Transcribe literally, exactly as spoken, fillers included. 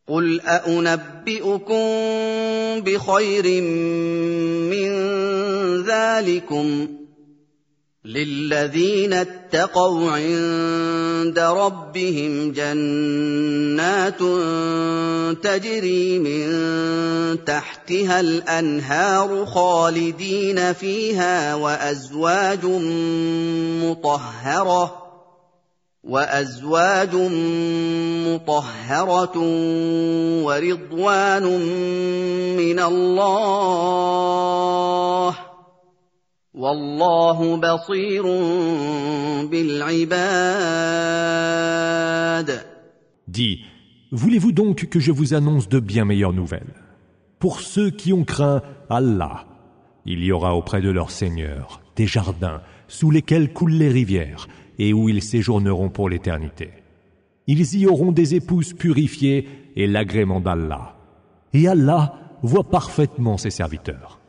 قُلْ أَأُنَبِّئُكُم بِخَيْرٍ مِّن ذَٰلِكُمْ ۚ لِلَّذِينَ اتَّقَوْا عِندَ رَبِّهِمْ جَنَّاتٌ تَجْرِي مِن تَحْتِهَا الْأَنْهَارُ خَالِدِينَ فِيهَا وَأَزْوَاجٌ مُّطَهَّرَةٌ وَأَزْوَاجٌ مُّطَهَّرَةٌ وَرِضْوَانٌ مِّنَ اللَّهِ ۗ وَاللَّهُ بَصِيرٌ بِالْعِبَادِ. Dis, voulez-vous donc que je vous annonce de bien meilleures nouvelles? Pour ceux qui ont craint Allah, il y aura auprès de leur Seigneur des jardins sous lesquels coulent les rivières et où ils séjourneront pour l'éternité. Ils y auront des épouses purifiées et l'agrément d'Allah. Et Allah voit parfaitement ses serviteurs.